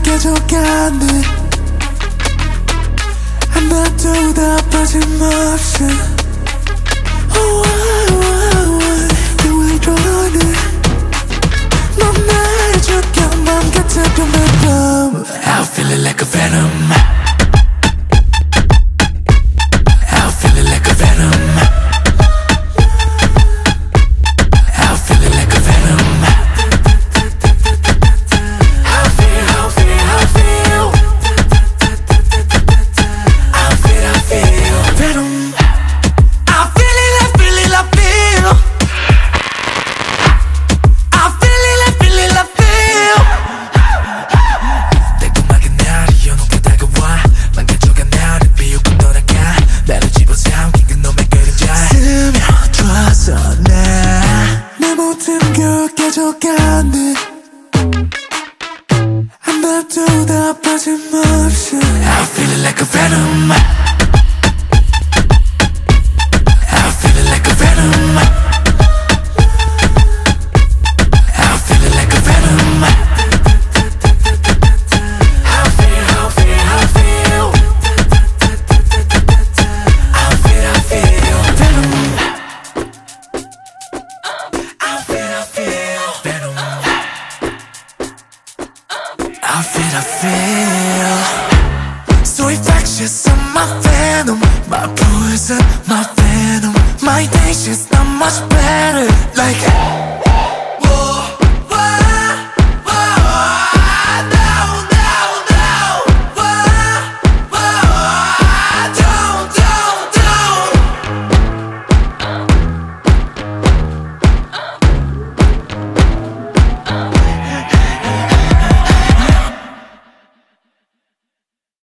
깨져가네. 하나도 다 빠짐없이. 왜 이러니? 넌 날 죽여 맘 같아도 매번 I'm feeling like a venom. I'm feeling like a venom. I'm feeling like a venom. I feel, I feel, I feel. I feel, I feel venom. I feel it, I feel it, I feel. I feel it, I feel it, I feel. 달콤하게 나를 연호가 다가와 망가져가 나를 비우고 떠나가 나를 집어삼킨 그놈의 그림자 스며들어서 내 모든 걸 깨져가네. 하나도 다 빠짐없이 I feel it like a venom. I feel it like a venom. I feel it like a venom. I feel, I feel, I feel. I feel, I feel venom. I feel, I feel venom. I feel, I feel so infectious. I'm my venom, my poison, my venom. My taste is not much better. Like